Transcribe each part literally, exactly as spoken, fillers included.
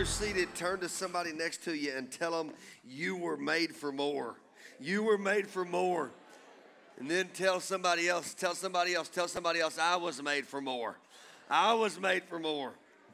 seated, turn to somebody next to you and tell them you were made for more. You were made for more. And then tell somebody else, tell somebody else, tell somebody else, I was made for more. I was made for more.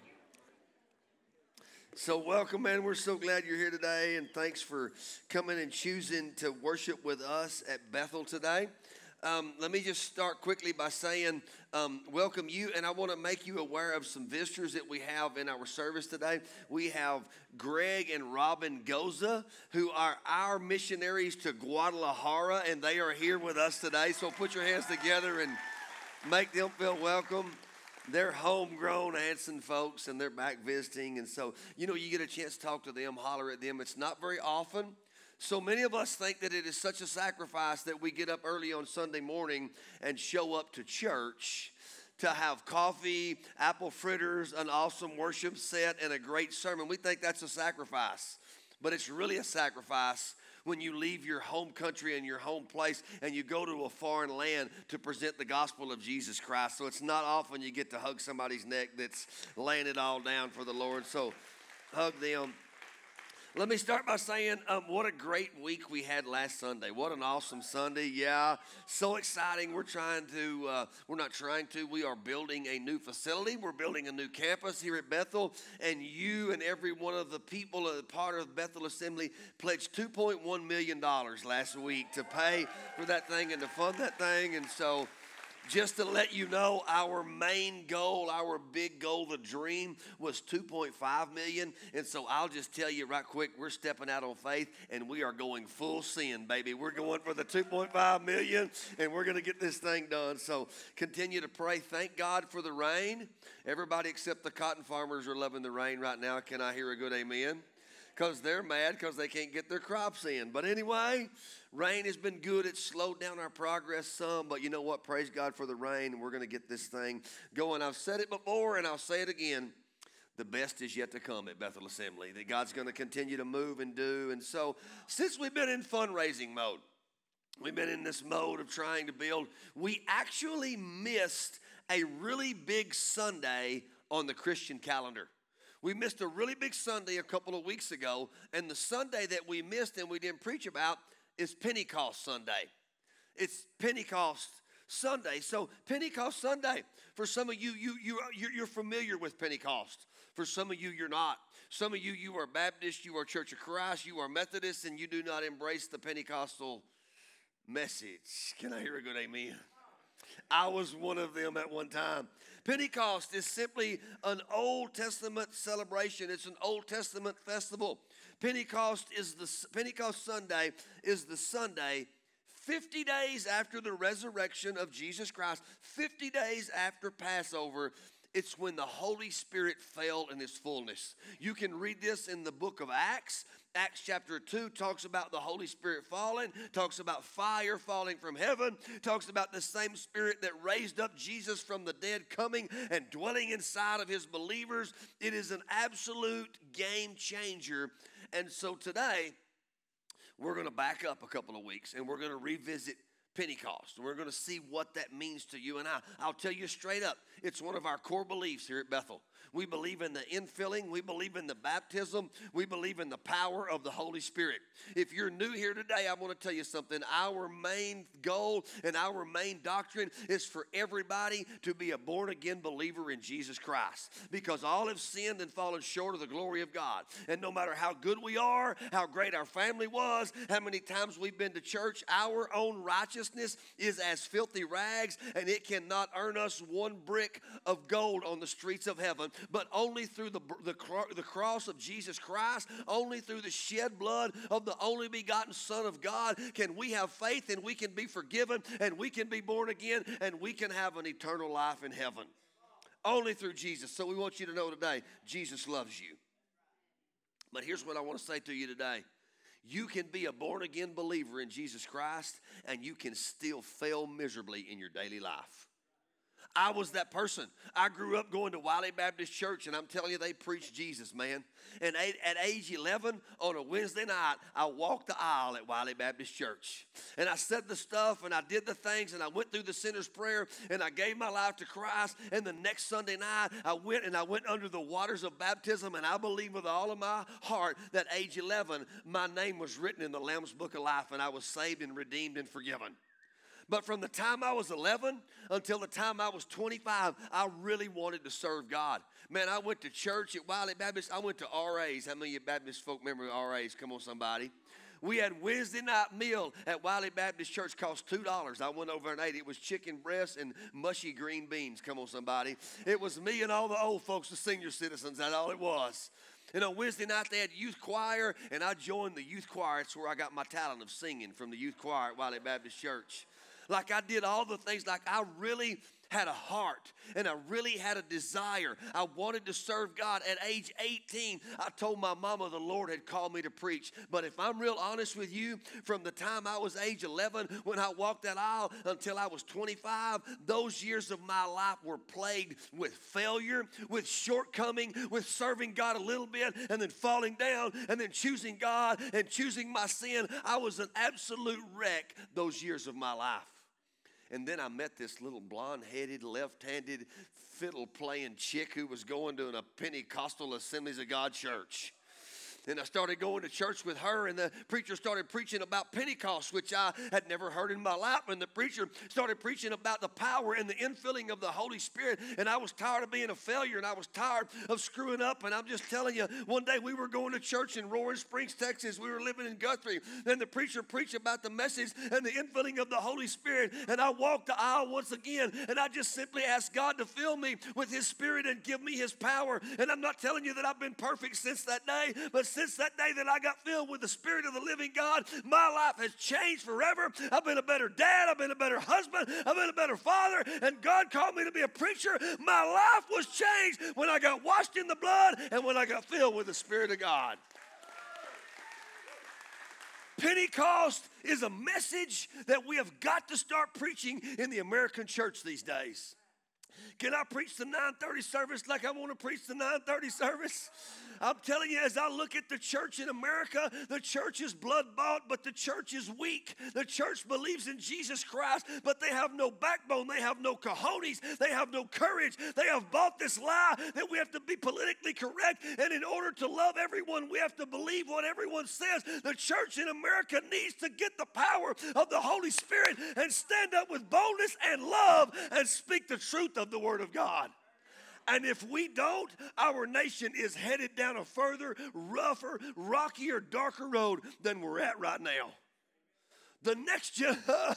So welcome, man. We're so glad you're here today, and thanks for coming and choosing to worship with us at Bethel today. Um, let me just start quickly by saying um, welcome you, and I want to make you aware of some visitors that we have in our service today. We have Greg and Robin Goza, who are our missionaries to Guadalajara, and they are here with us today. So put your hands together and make them feel welcome. They're homegrown Anson folks, and they're back visiting, and so, you know, you get a chance to talk to them, holler at them. It's not very often. So many of us think that it is such a sacrifice that we get up early on Sunday morning and show up to church to have coffee, apple fritters, an awesome worship set, and a great sermon. We think that's a sacrifice, but it's really a sacrifice when you leave your home country and your home place and you go to a foreign land to present the gospel of Jesus Christ. So it's not often you get to hug somebody's neck that's laying it all down for the Lord. So hug them. Let me start by saying um, what a great week we had last Sunday. What an awesome Sunday. Yeah, so exciting. We're trying to, uh, we're not trying to, we are building a new facility. We're building a new campus here at Bethel. And you and every one of the people, a part of Bethel Assembly, pledged two point one million dollars last week to pay for that thing and to fund that thing. And so just to let you know, our main goal, our big goal, the dream, was two point five million dollars. And so I'll just tell you right quick, we're stepping out on faith, and we are going full sin, baby. We're going for the two point five million dollars, and we're going to get this thing done. So continue to pray. Thank God for the rain. Everybody except the cotton farmers are loving the rain right now. Can I hear a good amen? Because they're mad because they can't get their crops in. But anyway, rain has been good. It's slowed down our progress some. But you know what? Praise God for the rain. We're going to get this thing going. I've said it before, and I'll say it again. The best is yet to come at Bethel Assembly. That God's going to continue to move and do. And so since we've been in fundraising mode, we've been in this mode of trying to build, we actually missed a really big Sunday on the Christian calendar. We missed a really big Sunday a couple of weeks ago, and the Sunday that we missed and we didn't preach about is Pentecost Sunday. It's Pentecost Sunday. So Pentecost Sunday, for some of you, you, you you're, you're familiar with Pentecost. For some of you, you're not. Some of you, you are Baptist, you are Church of Christ, you are Methodist, and you do not embrace the Pentecostal message. Can I hear a good amen? I was one of them at one time. Pentecost is simply an Old Testament celebration. It's an Old Testament festival. Pentecost is the Pentecost Sunday is the Sunday fifty days after the resurrection of Jesus Christ, fifty days after Passover. It's when the Holy Spirit fell in his fullness. You can read this in the book of Acts. Acts chapter two talks about the Holy Spirit falling, talks about fire falling from heaven, talks about the same Spirit that raised up Jesus from the dead coming and dwelling inside of his believers. It is an absolute game changer. And so today, we're going to back up a couple of weeks, and we're going to revisit Pentecost. We're going to see what that means to you and I. I'll tell you straight up, it's one of our core beliefs here at Bethel. We believe in the infilling. We believe in the baptism. We believe in the power of the Holy Spirit. If you're new here today, I want to tell you something. Our main goal and our main doctrine is for everybody to be a born-again believer in Jesus Christ, because all have sinned and fallen short of the glory of God. And no matter how good we are, how great our family was, how many times we've been to church, our own righteousness is as filthy rags, and it cannot earn us one brick of gold on the streets of heaven. But only through the, the, the cross of Jesus Christ, only through the shed blood of the only begotten Son of God can we have faith, and we can be forgiven, and we can be born again, and we can have an eternal life in heaven. Only through Jesus. So we want you to know today, Jesus loves you. But here's what I want to say to you today. You can be a born-again believer in Jesus Christ, and you can still fail miserably in your daily life. I was that person. I grew up going to Wiley Baptist Church, and I'm telling you, they preach Jesus, man. And at age eleven, on a Wednesday night, I walked the aisle at Wiley Baptist Church. And I said the stuff, and I did the things, and I went through the sinner's prayer, and I gave my life to Christ. And the next Sunday night, I went and I went under the waters of baptism, and I believe with all of my heart that age eleven, my name was written in the Lamb's Book of Life, and I was saved and redeemed and forgiven. But from the time I was eleven until the time I was twenty-five, I really wanted to serve God. Man, I went to church at Wiley Baptist. I went to R A's. How many of you Baptist folk remember R A's? Come on, somebody. We had Wednesday night meal at Wiley Baptist Church. Cost two dollars. I went over and ate it. It was chicken breast and mushy green beans. Come on, somebody. It was me and all the old folks, the senior citizens. That's all it was. And on Wednesday night, they had youth choir, and I joined the youth choir. It's where I got my talent of singing, from the youth choir at Wiley Baptist Church. Like I did all the things, like I really had a heart and I really had a desire. I wanted to serve God. At age eighteen, I told my mama the Lord had called me to preach. But if I'm real honest with you, from the time I was age eleven, when I walked that aisle, until I was twenty-five, those years of my life were plagued with failure, with shortcoming, with serving God a little bit and then falling down and then choosing God and choosing my sin. I was an absolute wreck those years of my life. And then I met this little blonde-headed, left-handed, fiddle-playing chick who was going to a Pentecostal Assemblies of God church. And I started going to church with her, and the preacher started preaching about Pentecost, which I had never heard in my life. And the preacher started preaching about the power and the infilling of the Holy Spirit. And I was tired of being a failure, and I was tired of screwing up. And I'm just telling you, one day we were going to church in Roaring Springs, Texas. We were living in Guthrie. And the preacher preached about the message and the infilling of the Holy Spirit. And I walked the aisle once again, and I just simply asked God to fill me with His Spirit and give me His power. And I'm not telling you that I've been perfect since that day, but since that day that I got filled with the Spirit of the living God, my life has changed forever. I've been a better dad. I've been a better husband. I've been a better father. And God called me to be a preacher. My life was changed when I got washed in the blood and when I got filled with the Spirit of God. Pentecost is a message that we have got to start preaching in the American church these days. Can I preach the nine thirty service like I want to preach the nine thirty service? I'm telling you, as I look at the church in America, the church is blood-bought, but the church is weak. The church believes in Jesus Christ, but they have no backbone. They have no cojones. They have no courage. They have bought this lie that we have to be politically correct, and in order to love everyone, we have to believe what everyone says. The church in America needs to get the power of the Holy Spirit and stand up with boldness and love and speak the truth of the Word of God. And if we don't, our nation is headed down a further, rougher, rockier, darker road than we're at right now. The next, gen-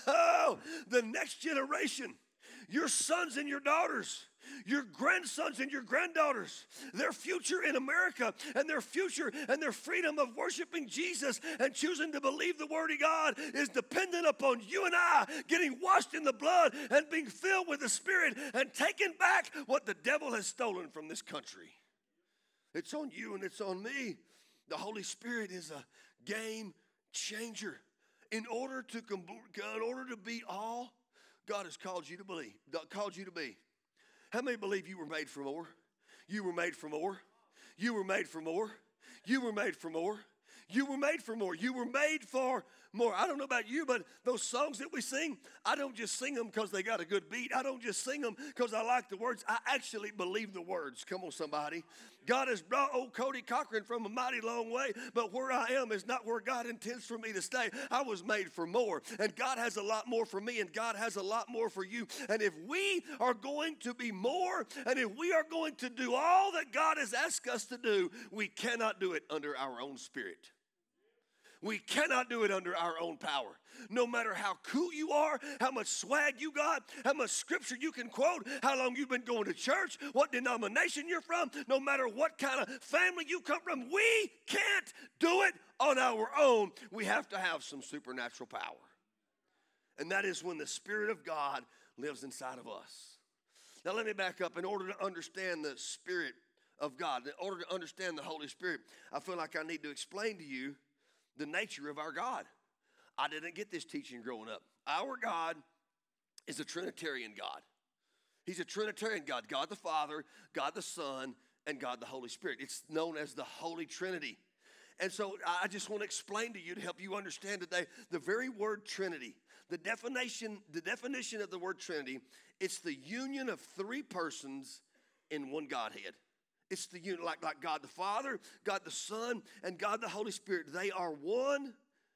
the next generation, your sons and your daughters, your grandsons and your granddaughters, their future in America and their future and their freedom of worshiping Jesus and choosing to believe the Word of God is dependent upon you and I getting washed in the blood and being filled with the Spirit and taking back what the devil has stolen from this country. It's on you and it's on me. The Holy Spirit is a game changer. In order to, in order to be all God has called you to believe, called you to be. How many believe you were made for more? You were made for more. You were made for more. You were made for more. You were made for more. You were made for more. I don't know about you, but those songs that we sing, I don't just sing them because they got a good beat. I don't just sing them because I like the words. I actually believe the words. Come on, somebody. God has brought old Cody Cochran from a mighty long way, but where I am is not where God intends for me to stay. I was made for more, and God has a lot more for me, and God has a lot more for you. And if we are going to be more, and if we are going to do all that God has asked us to do, we cannot do it under our own spirit. We cannot do it under our own power. No matter how cool you are, how much swag you got, how much scripture you can quote, how long you've been going to church, what denomination you're from, no matter what kind of family you come from, we can't do it on our own. We have to have some supernatural power. And that is when the Spirit of God lives inside of us. Now let me back up. In order to understand the Spirit of God, in order to understand the Holy Spirit, I feel like I need to explain to you the nature of our God. I didn't get this teaching growing up. Our God is a Trinitarian God. He's a Trinitarian God, God the Father, God the Son, and God the Holy Spirit. It's known as the Holy Trinity. And so I just want to explain to you to help you understand today the very word Trinity. The definition, the definition of the word Trinity, it's the union of three persons in one Godhead. It's the union, like, like God the Father, God the Son, and God the Holy Spirit. They are one,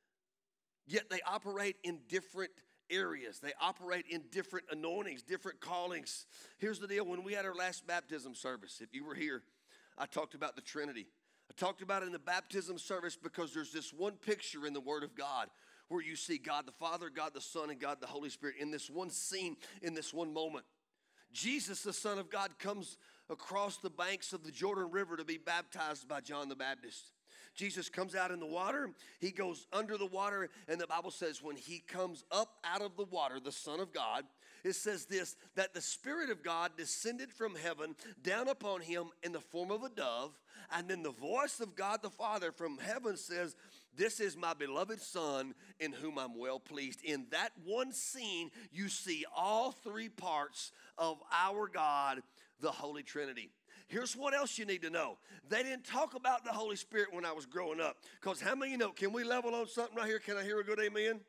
yet they operate in different areas. They operate in different anointings, different callings. Here's the deal. When we had our last baptism service, if you were here, I talked about the Trinity. I talked about it in the baptism service because there's this one picture in the Word of God where you see God the Father, God the Son, and God the Holy Spirit in this one scene, in this one moment. Jesus, the Son of God, comes across the banks of the Jordan River to be baptized by John the Baptist. Jesus comes out in the water. He goes under the water, and the Bible says when he comes up out of the water, the Son of God, it says this, that the Spirit of God descended from heaven down upon him in the form of a dove, and then the voice of God the Father from heaven says, this is my beloved Son in whom I'm well pleased. In that one scene, you see all three parts of our God, the Holy Trinity. Here's what else you need to know. They didn't talk about the Holy Spirit when I was growing up. Because how many of you know, can we level on something right here? Can I hear a good amen?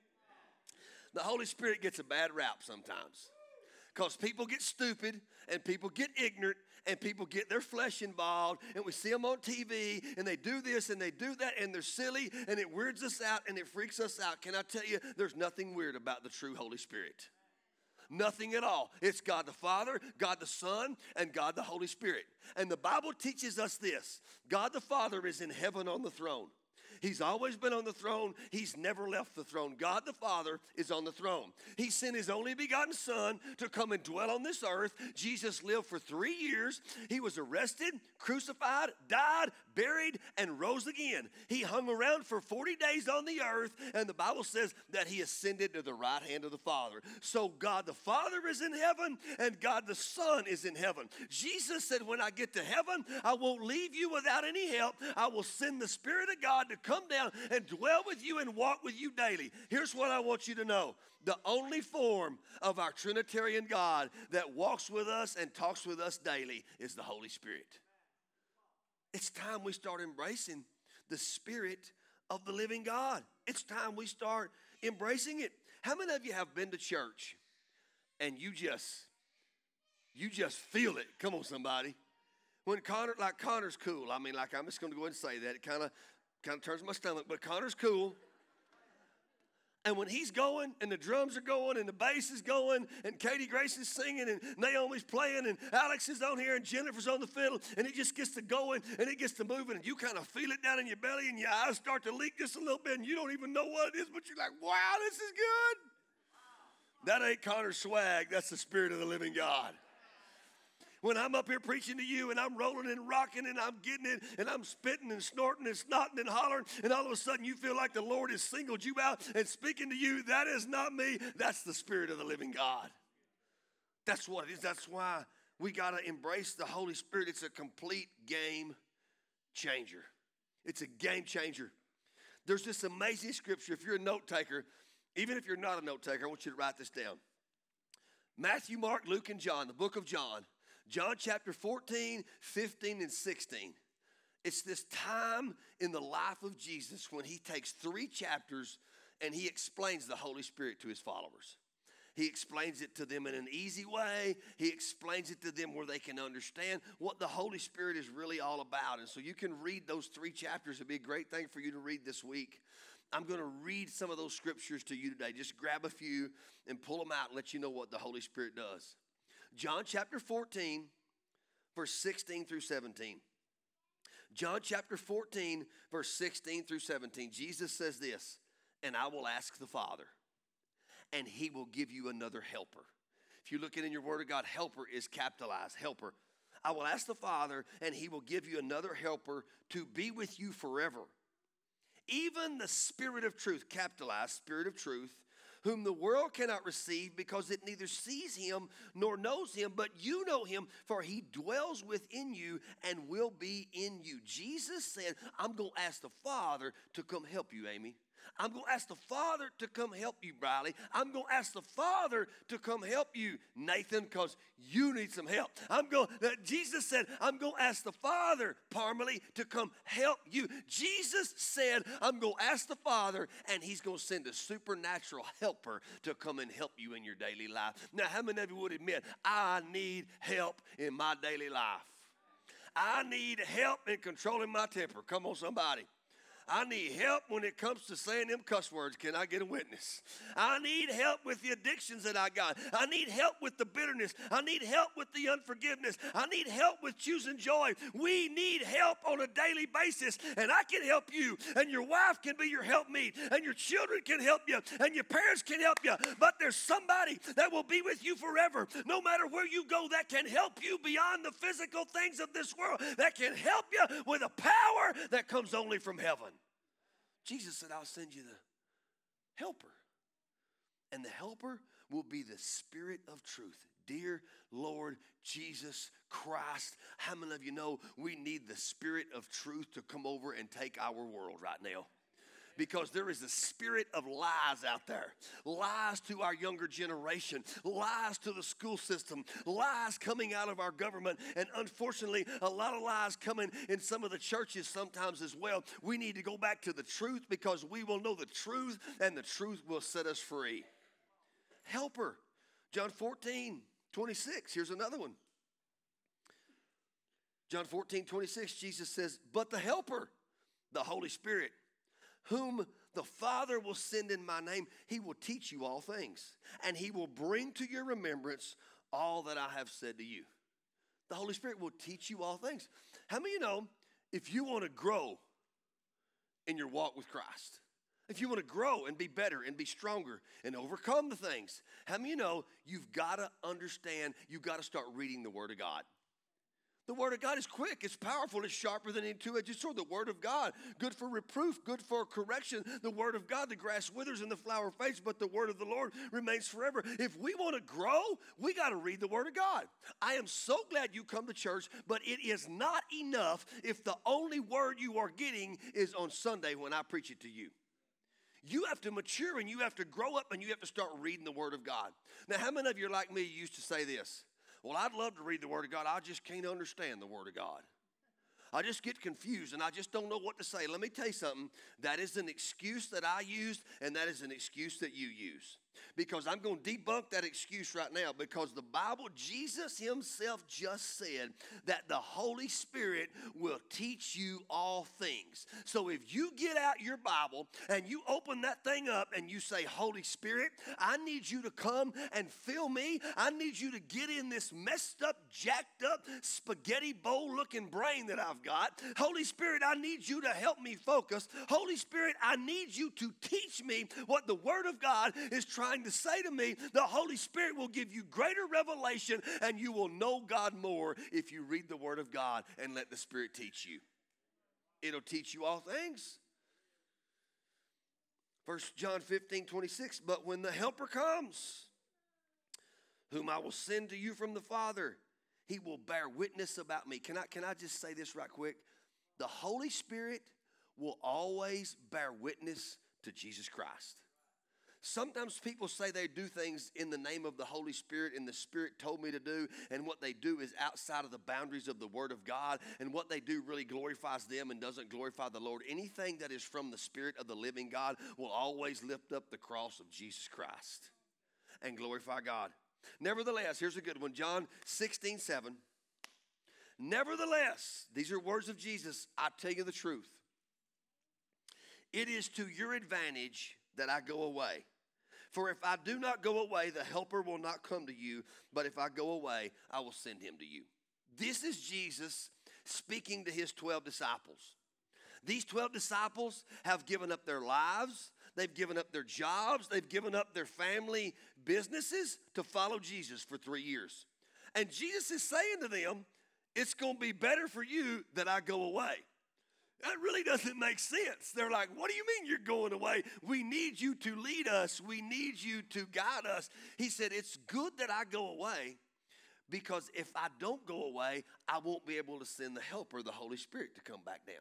The Holy Spirit gets a bad rap sometimes. Because people get stupid and people get ignorant and people get their flesh involved and we see them on T V and they do this and they do that and they're silly and it weirds us out and it freaks us out. Can I tell you, there's nothing weird about the true Holy Spirit. Nothing at all. It's God the Father, God the Son, and God the Holy Spirit. And the Bible teaches us this. God the Father is in heaven on the throne. He's always been on the throne. He's never left the throne. God the Father is on the throne. He sent his only begotten Son to come and dwell on this earth. Jesus lived for three years. He was arrested, crucified, died, buried, and rose again. He hung around for forty days on the earth, and the Bible says that he ascended to the right hand of the Father. So God the Father is in heaven, and God the Son is in heaven. Jesus said, when I get to heaven, I won't leave you without any help. I will send the Spirit of God to come down and dwell with you and walk with you daily. Here's what I want you to know. The only form of our Trinitarian God that walks with us and talks with us daily is the Holy Spirit. It's time we start embracing the Spirit of the living God. It's time we start embracing it. How many of you have been to church and you just, you just feel it? Come on, somebody. When Connor, like Connor's cool. I mean, like I'm just going to go ahead and say that. It kind of Kind of turns my stomach, but Connor's cool. And when he's going, and the drums are going, and the bass is going, and Katie Grace is singing, and Naomi's playing, and Alex is on here, and Jennifer's on the fiddle, and it just gets to going, and it gets to moving, and you kind of feel it down in your belly, and your eyes start to leak just a little bit, and you don't even know what it is, but you're like, wow, this is good. That ain't Connor's swag. That's the Spirit of the living God. When I'm up here preaching to you and I'm rolling and rocking and I'm getting it and I'm spitting and snorting and snotting and hollering and all of a sudden you feel like the Lord has singled you out and speaking to you, that is not me. That's the Spirit of the living God. That's what it is. That's why we got to embrace the Holy Spirit. It's a complete game changer. It's a game changer. There's this amazing scripture. If you're a note taker, even if you're not a note taker, I want you to write this down. Matthew, Mark, Luke, and John, the book of John. John chapter fourteen, fifteen, and sixteen. It's this time in the life of Jesus when he takes three chapters and he explains the Holy Spirit to his followers. He explains it to them in an easy way. He explains it to them where they can understand what the Holy Spirit is really all about. And so you can read those three chapters. It'd be a great thing for you to read this week. I'm going to read some of those scriptures to you today. Just grab a few and pull them out and let you know what the Holy Spirit does. John chapter fourteen, verse sixteen through seventeen. John chapter fourteen, verse sixteen through seventeen. Jesus says this, and I will ask the Father, and he will give you another helper. If you look at in your word of God, helper is capitalized, helper. I will ask the Father, and he will give you another helper to be with you forever. Even the Spirit of truth, capitalized, Spirit of truth, whom the world cannot receive because it neither sees him nor knows him, but you know him, for he dwells within you and will be in you. Jesus said, I'm going to ask the Father to come help you, Amy. I'm going to ask the Father to come help you, Briley. I'm going to ask the Father to come help you, Nathan, because you need some help. I'm going. Jesus said, I'm going to ask the Father, Parmalee, to come help you. Jesus said, I'm going to ask the Father, and he's going to send a supernatural helper to come and help you in your daily life. Now, how many of you would admit, I need help in my daily life? I need help in controlling my temper. Come on, somebody. I need help when it comes to saying them cuss words. Can I get a witness? I need help with the addictions that I got. I need help with the bitterness. I need help with the unforgiveness. I need help with choosing joy. We need help on a daily basis, and I can help you, and your wife can be your helpmeet, and your children can help you, and your parents can help you, but there's somebody that will be with you forever, no matter where you go, that can help you beyond the physical things of this world, that can help you with a power that comes only from heaven. Jesus said, I'll send you the helper. And the helper will be the Spirit of truth. Dear Lord Jesus Christ, how many of you know we need the Spirit of truth to come over and take our world right now? Because there is a spirit of lies out there. Lies to our younger generation. Lies to the school system. Lies coming out of our government. And unfortunately, a lot of lies coming in some of the churches sometimes as well. We need to go back to the truth because we will know the truth and the truth will set us free. Helper. John fourteen, twenty-six. Here's another one. John fourteen, twenty-six, Jesus says, but the helper, the Holy Spirit, whom the Father will send in my name, he will teach you all things, and he will bring to your remembrance all that I have said to you. The Holy Spirit will teach you all things. How many of you know, if you want to grow in your walk with Christ, if you want to grow and be better and be stronger and overcome the things, how many of you know you've got to understand, you've got to start reading the Word of God? The Word of God is quick, it's powerful, it's sharper than any two-edged sword. The Word of God, good for reproof, good for correction. The Word of God, the grass withers and the flower fades, but the Word of the Lord remains forever. If we want to grow, we got to read the Word of God. I am so glad you come to church, but it is not enough if the only word you are getting is on Sunday when I preach it to you. You have to mature and you have to grow up and you have to start reading the Word of God. Now, how many of you are like me used to say this? Well, I'd love to read the Word of God. I just can't understand the Word of God. I just get confused and I just don't know what to say. Let me tell you something. That is an excuse that I used, and that is an excuse that you use. Because I'm going to debunk that excuse right now, because the Bible, Jesus himself just said that the Holy Spirit will teach you all things. So if you get out your Bible and you open that thing up and you say, Holy Spirit, I need you to come and fill me. I need you to get in this messed up, jacked up, spaghetti bowl looking brain that I've got. Holy Spirit, I need you to help me focus. Holy Spirit, I need you to teach me what the Word of God is trying to say to me. The Holy Spirit will give you greater revelation, and you will know God more if you read the Word of God and let the Spirit teach you. It'll teach you all things. First John fifteen, twenty-six, but when the Helper comes, whom I will send to you from the Father, he will bear witness about me. Can I, can I just say this right quick? The Holy Spirit will always bear witness to Jesus Christ. Sometimes people say they do things in the name of the Holy Spirit and the Spirit told me to do, and what they do is outside of the boundaries of the Word of God, and what they do really glorifies them and doesn't glorify the Lord. Anything that is from the Spirit of the living God will always lift up the cross of Jesus Christ and glorify God. Nevertheless, here's a good one, John sixteen, seven. Nevertheless, these are words of Jesus, I tell you the truth. It is to your advantage that I go away. For if I do not go away, the Helper will not come to you. But if I go away, I will send him to you. This is Jesus speaking to his twelve disciples. These twelve disciples have given up their lives. They've given up their jobs. They've given up their family businesses to follow Jesus for three years. And Jesus is saying to them, it's going to be better for you that I go away. That really doesn't make sense. They're like, what do you mean you're going away? We need you to lead us. We need you to guide us. He said, it's good that I go away, because if I don't go away, I won't be able to send the Helper, the Holy Spirit, to come back down.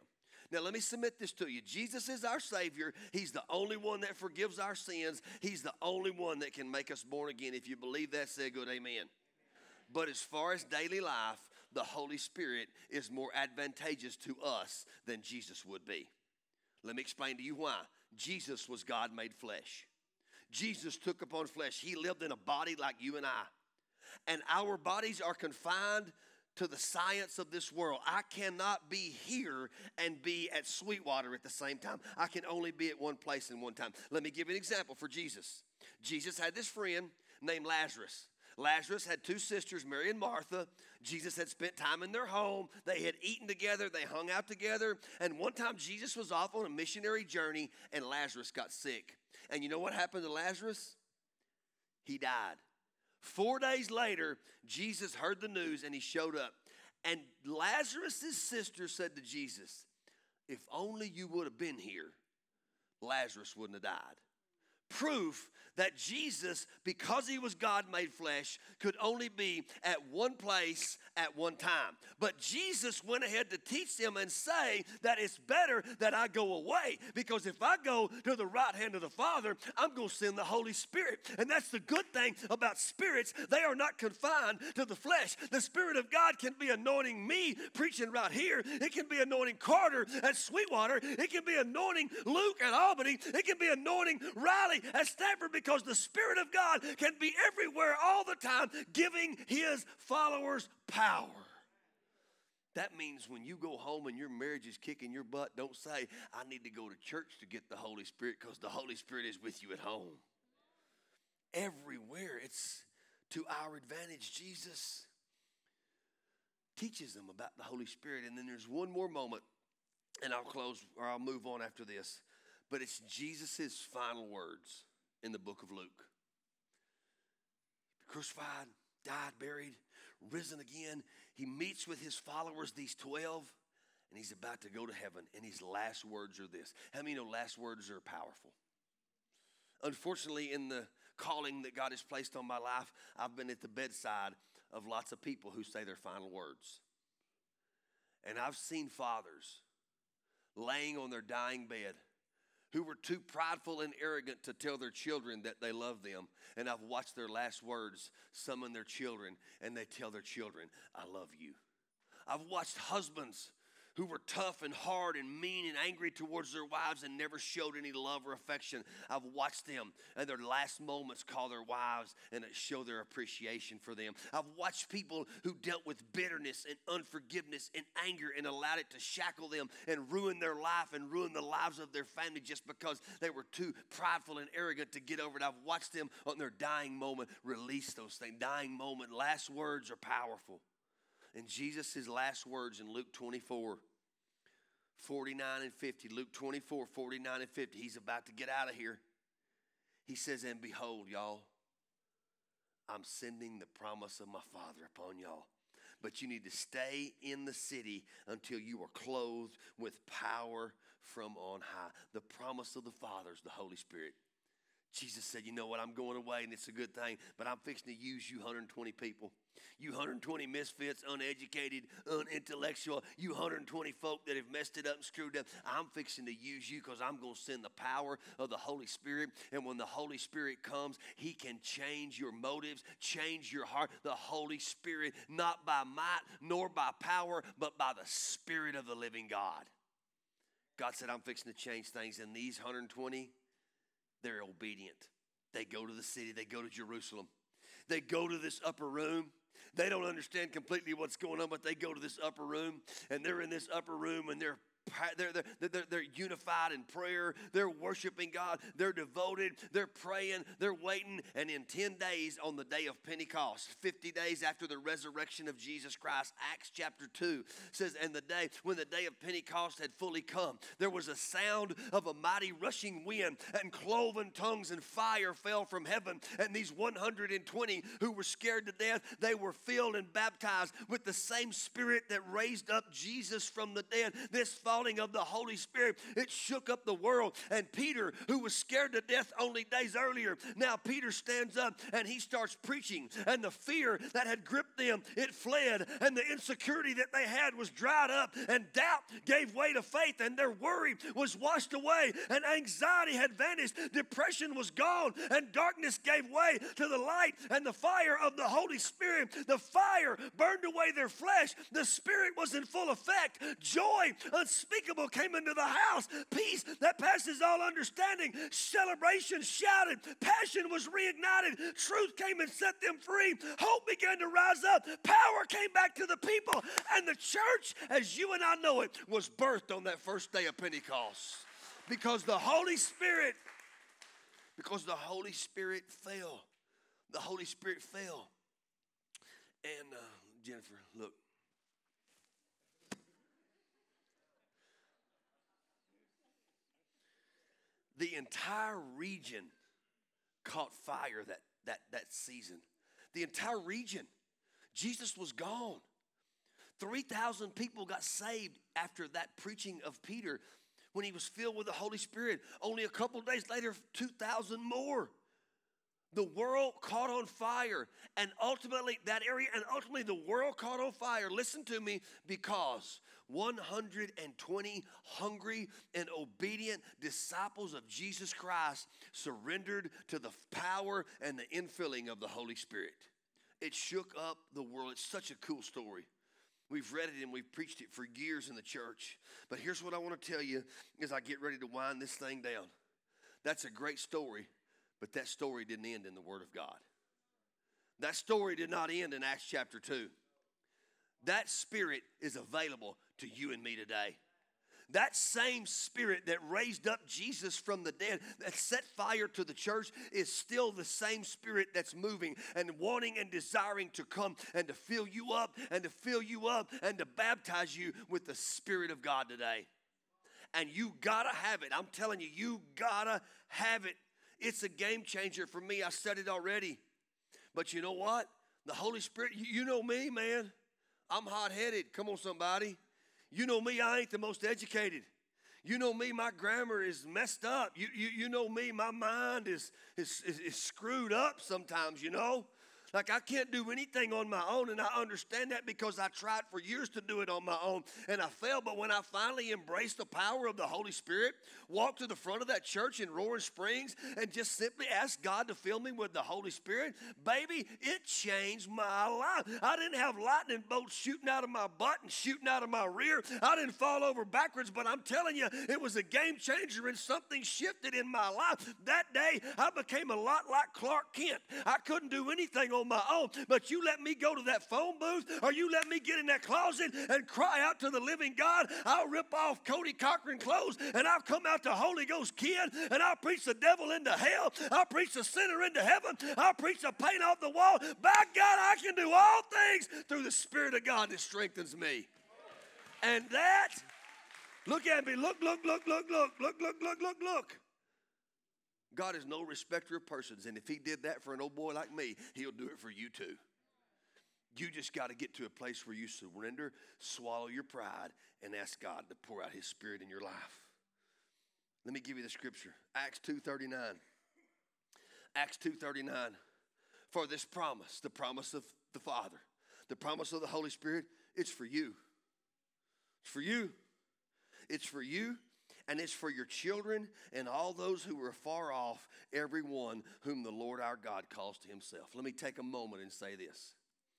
Now, let me submit this to you. Jesus is our Savior. He's the only one that forgives our sins. He's the only one that can make us born again. If you believe that, say a good amen. But as far as daily life, the Holy Spirit is more advantageous to us than Jesus would be. Let me explain to you why. Jesus was God made flesh. Jesus took upon flesh. He lived in a body like you and I. And our bodies are confined to the science of this world. I cannot be here and be at Sweetwater at the same time. I can only be at one place in one time. Let me give you an example for Jesus. Jesus had this friend named Lazarus. Lazarus had two sisters, Mary and Martha. Jesus had spent time in their home. They had eaten together. They hung out together. And one time Jesus was off on a missionary journey and Lazarus got sick. And you know what happened to Lazarus? He died. Four days later, Jesus heard the news and he showed up. And Lazarus' sister said to Jesus, if only you would have been here, Lazarus wouldn't have died. Proof that Jesus, because he was God made flesh, could only be at one place at one time. But Jesus went ahead to teach them and say that it's better that I go away, because if I go to the right hand of the Father, I'm going to send the Holy Spirit. And that's the good thing about spirits. They are not confined to the flesh. The Spirit of God can be anointing me preaching right here. It can be anointing Carter at Sweetwater. It can be anointing Luke at Albany. It can be anointing Riley at Stanford, because the Spirit of God can be everywhere all the time, giving his followers power. That means when you go home and your marriage is kicking your butt, don't say, I need to go to church to get the Holy Spirit, because the Holy Spirit is with you at home. Everywhere, it's to our advantage. Jesus teaches them about the Holy Spirit. And then there's one more moment, and I'll close, or I'll move on after this. But it's Jesus' final words in the book of Luke. Crucified, died, buried, risen again. He meets with his followers, these twelve, and he's about to go to heaven. And his last words are this. How many know last words are powerful? Unfortunately, in the calling that God has placed on my life, I've been at the bedside of lots of people who say their final words. And I've seen fathers laying on their dying bed who were too prideful and arrogant to tell their children that they love them. And I've watched their last words summon their children, and they tell their children, I love you. I've watched husbands who were tough and hard and mean and angry towards their wives and never showed any love or affection. I've watched them in their last moments call their wives and show their appreciation for them. I've watched people who dealt with bitterness and unforgiveness and anger and allowed it to shackle them and ruin their life and ruin the lives of their family just because they were too prideful and arrogant to get over it. I've watched them on their dying moment release those things. Dying moment, last words are powerful. And Jesus' last words in Luke twenty-four, forty-nine and fifty, Luke twenty-four, forty-nine and fifty, he's about to get out of here. He says, and behold, y'all, I'm sending the promise of my Father upon y'all. But you need to stay in the city until you are clothed with power from on high. The promise of the Father is the Holy Spirit. Jesus said, you know what, I'm going away and it's a good thing, but I'm fixing to use you one hundred twenty people. You one hundred twenty misfits, uneducated, unintellectual, you one hundred twenty folk that have messed it up and screwed up. I'm fixing to use you because I'm going to send the power of the Holy Spirit. And when the Holy Spirit comes, he can change your motives, change your heart. The Holy Spirit, not by might nor by power, but by the Spirit of the living God. God said, I'm fixing to change things. And these one hundred twenty, they're obedient. They go to the city. They go to Jerusalem. They go to this upper room. They don't understand completely what's going on, but they go to this upper room, and they're in this upper room, and they're They're, they're, they're, they're unified in prayer. They're worshiping God. They're devoted. They're praying. They're waiting. And in ten days on the day of Pentecost, fifty days after the resurrection of Jesus Christ, Acts chapter two says, and the day when the day of Pentecost had fully come, there was a sound of a mighty rushing wind, and cloven tongues and fire fell from heaven. And these one hundred twenty who were scared to death, they were filled and baptized with the same Spirit that raised up Jesus from the dead. This fall falling of the Holy Spirit, it shook up the world. And Peter, who was scared to death only days earlier, now Peter stands up and he starts preaching. And the fear that had gripped them, it fled. And the insecurity that they had was dried up. And doubt gave way to faith. And their worry was washed away. And anxiety had vanished. Depression was gone. And darkness gave way to the light and the fire of the Holy Spirit. The fire burned away their flesh. The Spirit was in full effect. Joy unspeakable came into the house. Peace that passes all understanding. Celebration shouted. Passion was reignited. Truth came and set them free. Hope began to rise up. Power came back to the people. And the church, as you and I know it, was birthed on that first day of Pentecost. Because the Holy Spirit, because the Holy Spirit fell. The Holy Spirit fell. And uh, Jennifer, look. The entire region caught fire that, that, that season. The entire region. Jesus was gone. three thousand people got saved after that preaching of Peter when he was filled with the Holy Spirit. Only a couple days later, two thousand more. The world caught on fire, and ultimately that area, and ultimately the world caught on fire. Listen to me, because one hundred twenty hungry and obedient disciples of Jesus Christ surrendered to the power and the infilling of the Holy Spirit. It shook up the world. It's such a cool story. We've read it and we've preached it for years in the church. But here's what I want to tell you as I get ready to wind this thing down. That's a great story. But that story didn't end in the Word of God. That story did not end in Acts chapter two. That Spirit is available to you and me today. That same Spirit that raised up Jesus from the dead, that set fire to the church, is still the same Spirit that's moving and wanting and desiring to come and to fill you up and to fill you up and to baptize you with the Spirit of God today. And you gotta have it. I'm telling you, you gotta have it. It's a game changer for me. I said it already. But you know what? The Holy Spirit, you know me, man. I'm hot-headed. Come on, somebody. You know me, I ain't the most educated. You know me, my grammar is messed up. You, you, you know me, my mind is, is, is, is screwed up sometimes, you know. Like I can't do anything on my own, and I understand that because I tried for years to do it on my own, and I failed. But when I finally embraced the power of the Holy Spirit, walked to the front of that church in Roaring Springs, and just simply asked God to fill me with the Holy Spirit, baby, it changed my life. I didn't have lightning bolts shooting out of my butt and shooting out of my rear. I didn't fall over backwards, but I'm telling you, it was a game changer, and something shifted in my life. That day, I became a lot like Clark Kent. I couldn't do anything on my own, but you let me go to that phone booth, or you let me get in that closet and cry out to the living God. I'll rip off Cody Cochran clothes, and I'll come out to Holy Ghost kid, and I'll preach the devil into hell. I'll preach the sinner into heaven. I'll preach the paint off the wall. By God, I can do all things through the Spirit of God that strengthens me. And that, look at me, look, look, look, look, look, look, look, look, look, look. God is no respecter of persons, and if he did that for an old boy like me, he'll do it for you too. You just got to get to a place where you surrender, swallow your pride, and ask God to pour out his Spirit in your life. Let me give you the scripture. Acts two thirty-nine. Acts two thirty-nine. For this promise, the promise of the Father, the promise of the Holy Spirit, it's for you. It's for you. It's for you. And it's for your children and all those who are far off, everyone whom the Lord our God calls to himself. Let me take a moment and say this.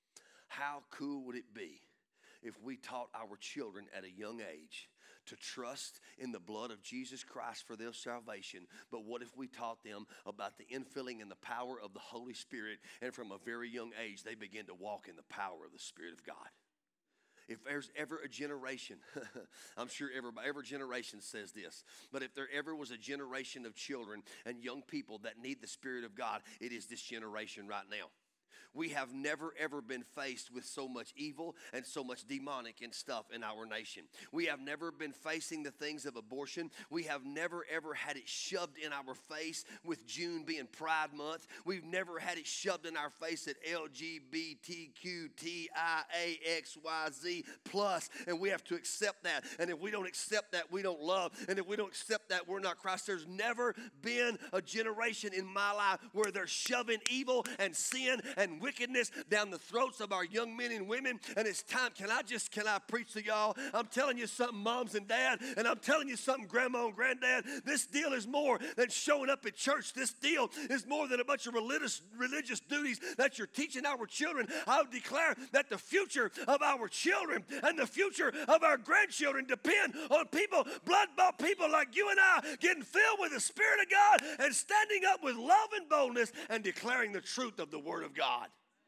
How cool would it be if we taught our children at a young age to trust in the blood of Jesus Christ for their salvation? But what if we taught them about the infilling and the power of the Holy Spirit, and from a very young age they begin to walk in the power of the Spirit of God? If there's ever a generation, I'm sure everybody, every generation says this, but if there ever was a generation of children and young people that need the Spirit of God, it is this generation right now. We have never, ever been faced with so much evil and so much demonic and stuff in our nation. We have never been facing the things of abortion. We have never, ever had it shoved in our face with June being Pride Month. We've never had it shoved in our face at L G B T Q T I A X Y Z plus, and we have to accept that. And if we don't accept that, we don't love. And if we don't accept that, we're not Christ. There's never been a generation in my life where they're shoving evil and sin and wickedness down the throats of our young men and women. And it's time. Can I just, can I preach to y'all? I'm telling you something, moms and dad, and I'm telling you something, grandma and granddad. This deal is more than showing up at church. This deal is more than a bunch of religious, religious duties that you're teaching our children. I would declare that the future of our children and the future of our grandchildren depend on people, blood-bought people like you and I, getting filled with the Spirit of God and standing up with love and boldness and declaring the truth of the Word of God.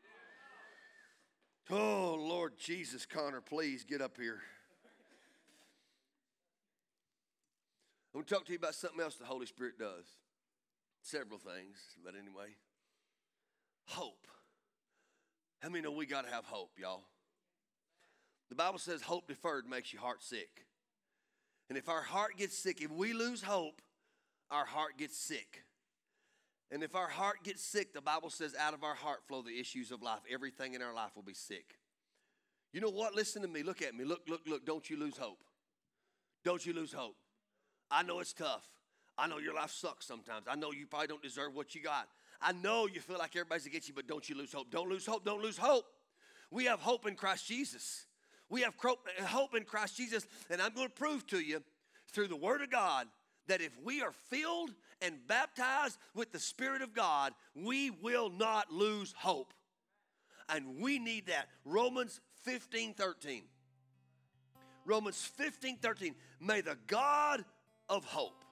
Oh, Lord Jesus, Connor, please get up here. I'm going to talk to you about something else the Holy Spirit does. Several things, but anyway. Hope. How many know we got to have hope, y'all? The Bible says hope deferred makes your heart sick. And if our heart gets sick, if we lose hope, our heart gets sick. And if our heart gets sick, the Bible says out of our heart flow the issues of life. Everything in our life will be sick. You know what? Listen to me. Look at me. Look, look, look. Don't you lose hope. Don't you lose hope. I know it's tough. I know your life sucks sometimes. I know you probably don't deserve what you got. I know you feel like everybody's against you, but don't you lose hope. Don't lose hope. Don't lose hope. We have hope in Christ Jesus. We have hope in Christ Jesus, and I'm going to prove to you through the Word of God that if we are filled and baptized with the Spirit of God, we will not lose hope. And we need that. Romans fifteen thirteen. Romans fifteen thirteen. May the God of hope.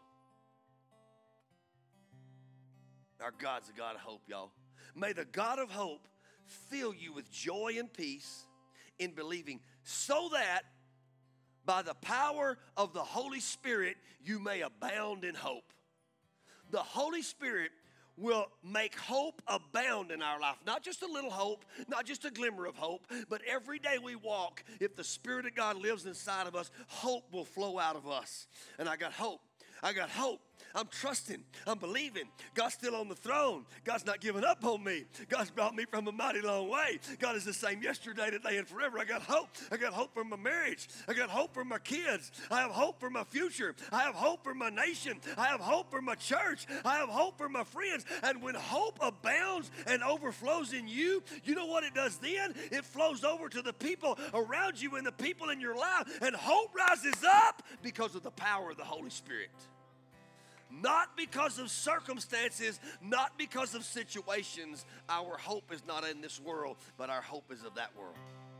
Our God's a God of hope, y'all. May the God of hope fill you with joy and peace in believing, so that by the power of the Holy Spirit you may abound in hope. The Holy Spirit will make hope abound in our life. Not just a little hope, not just a glimmer of hope, but every day we walk, if the Spirit of God lives inside of us, hope will flow out of us. And I got hope. I got hope. I'm trusting. I'm believing. God's still on the throne. God's not giving up on me. God's brought me from a mighty long way. God is the same yesterday, today, and forever. I got hope. I got hope for my marriage. I got hope for my kids. I have hope for my future. I have hope for my nation. I have hope for my church. I have hope for my friends. And when hope abounds and overflows in you, you know what it does then? It flows over to the people around you and the people in your life. And hope rises up because of the power of the Holy Spirit. Not because of circumstances, not because of situations. Our hope is not in this world, but our hope is of that world.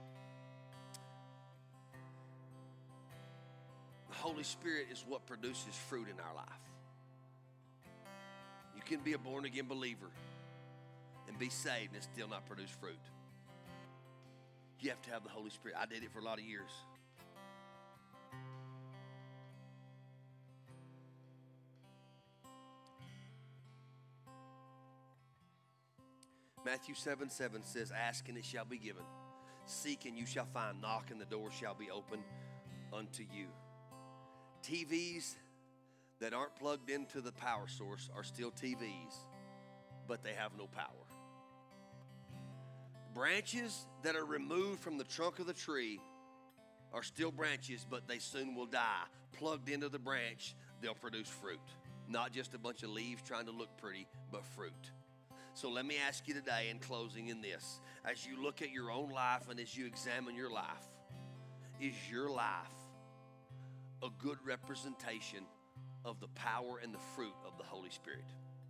The Holy Spirit is what produces fruit in our life. You can be a born-again believer and be saved and still not produce fruit. You have to have the Holy Spirit. I did it for a lot of years. Matthew seven seven says, ask and it shall be given. Seek and you shall find. Knock and the door shall be opened unto you. T Vs that aren't plugged into the power source are still T Vs, but they have no power. Branches that are removed from the trunk of the tree are still branches, but they soon will die. Plugged into the branch, they'll produce fruit. Not just a bunch of leaves trying to look pretty, but fruit. So let me ask you today in closing in this. As you look at your own life and as you examine your life, is your life a good representation of the power and the fruit of the Holy Spirit?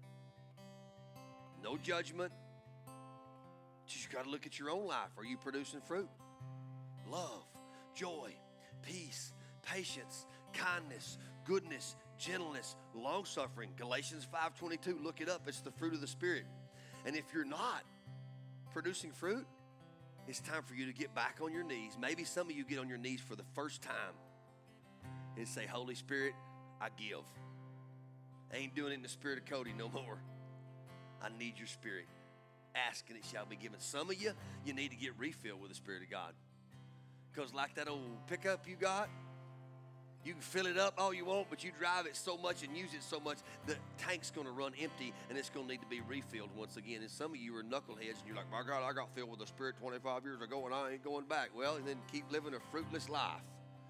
No judgment. Just got to look at your own life. Are you producing fruit? Love, joy, peace, patience, kindness, goodness, gentleness, long-suffering. Galatians five twenty-two, look it up. It's the fruit of the Spirit. And if you're not producing fruit, it's time for you to get back on your knees. Maybe some of you get on your knees for the first time and say, Holy Spirit, I give. I ain't doing it in the spirit of Cody no more. I need your Spirit. Ask and it shall be given. Some of you, you need to get refilled with the Spirit of God. Because like that old pickup you got, you can fill it up all you want, but you drive it so much and use it so much, the tank's going to run empty, and it's going to need to be refilled once again. And some of you are knuckleheads, and you're like, my God, I got filled with the Spirit twenty-five years ago, and I ain't going back. Well, and then keep living a fruitless life.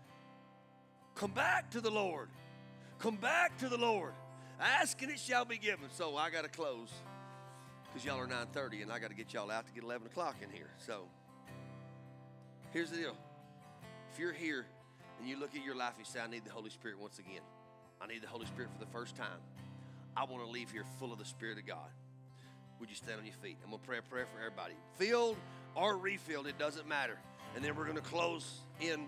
Come back to the Lord. Come back to the Lord. Ask, and it shall be given. So I got to close because y'all are nine thirty, and I got to get y'all out to get eleven o'clock in here. So here's the deal. If you're here, and you look at your life and you say, I need the Holy Spirit once again. I need the Holy Spirit for the first time. I want to leave here full of the Spirit of God. Would you stand on your feet? I'm going to pray a prayer for everybody. Filled or refilled, it doesn't matter. And then we're going to close in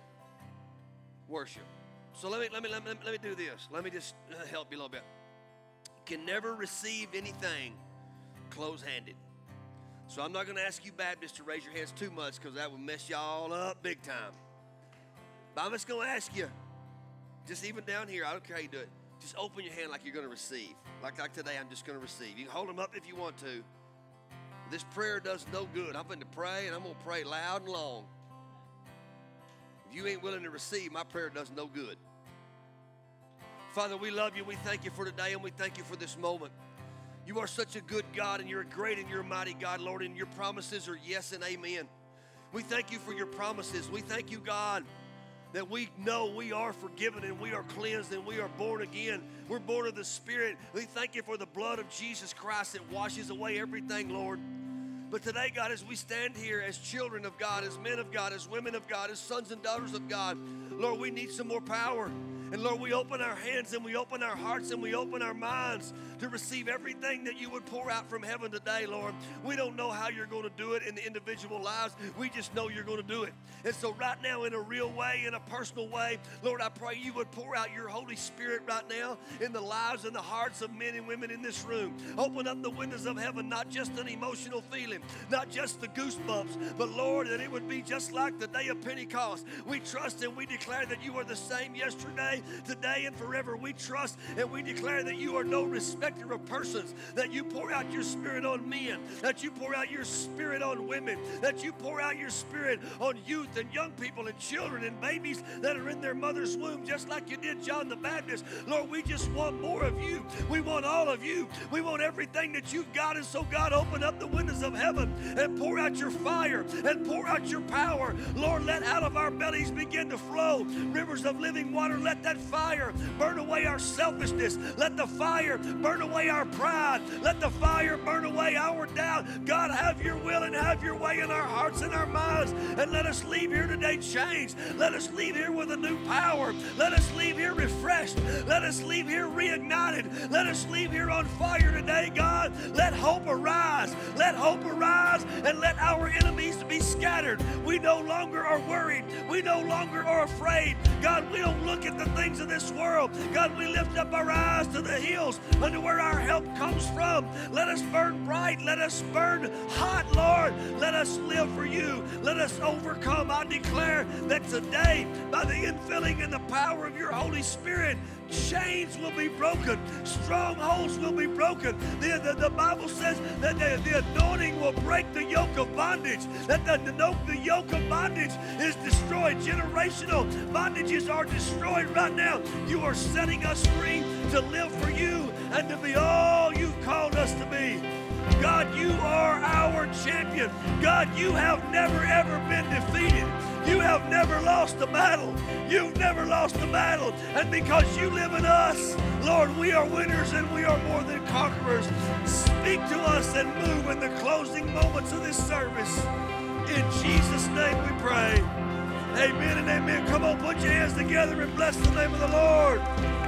worship. So let me, let me, let me, let me do this. Let me just help you a little bit. Can never receive anything close-handed. So I'm not going to ask you Baptists to raise your hands too much because that would mess y'all up big time. But I'm just going to ask you, just even down here, I don't care how you do it, just open your hand like you're going to receive. Like, like today, I'm just going to receive. You can hold them up if you want to. This prayer does no good. I'm going to pray, and I'm going to pray loud and long. If you ain't willing to receive, my prayer does no good. Father, we love you. We thank you for today, and we thank you for this moment. You are such a good God, and you're a great and you're a mighty God, Lord, and your promises are yes and amen. We thank you for your promises. We thank you, God, that we know we are forgiven and we are cleansed and we are born again. We're born of the Spirit. We thank you for the blood of Jesus Christ that washes away everything, Lord. But today, God, as we stand here as children of God, as men of God, as women of God, as sons and daughters of God, Lord, we need some more power. And Lord, we open our hands and we open our hearts and we open our minds to receive everything that you would pour out from heaven today, Lord. We don't know how you're going to do it in the individual lives. We just know you're going to do it. And so right now, in a real way, in a personal way, Lord, I pray you would pour out your Holy Spirit right now in the lives and the hearts of men and women in this room. Open up the windows of heaven, not just an emotional feeling, not just the goosebumps, but Lord, that it would be just like the day of Pentecost. We trust and we declare that you are the same yesterday, today, and forever. We trust and we declare that you are no respecter of persons, that you pour out your Spirit on men, that you pour out your Spirit on women, that you pour out your Spirit on youth and young people and children and babies that are in their mother's womb, just like you did John the Baptist. Lord, we just want more of you. We want all of you. We want everything that you've got. And so, God, open up the windows of heaven and pour out your fire and pour out your power. Lord, let out of our bellies begin to flow rivers of living water. Let that fire burn away our selfishness. Let the fire burn away our pride. Let the fire burn away our doubt. God, have your will and have your way in our hearts and our minds. And let us leave here today changed. Let us leave here with a new power. Let us leave here refreshed. Let us leave here reignited. Let us leave here on fire today, God. Let hope arise. Let hope arise and let our enemies be scattered. We no longer are worried. We no longer are afraid. God, we don't look at the things of this world. God, we lift up our eyes to the hills unto where our help comes from. Let us burn bright. Let us burn hot, Lord. Let us live for you. Let us overcome. I declare that today, by the infilling and the power of your Holy Spirit, chains will be broken. Strongholds will be broken. The, the, the Bible says that the, the anointing will break the yoke of bondage. That the, the, the yoke of bondage is destroyed. Generational bondages are destroyed right now. You are setting us free to live for you and to be all you've called us to be. God, you are our champion. God, you have never, ever been defeated. You have never lost a battle. You've never lost a battle. And because you live in us, Lord, we are winners and we are more than conquerors. Speak to us and move in the closing moments of this service. In Jesus' name we pray. Amen and amen. Come on, put your hands together and bless the name of the Lord.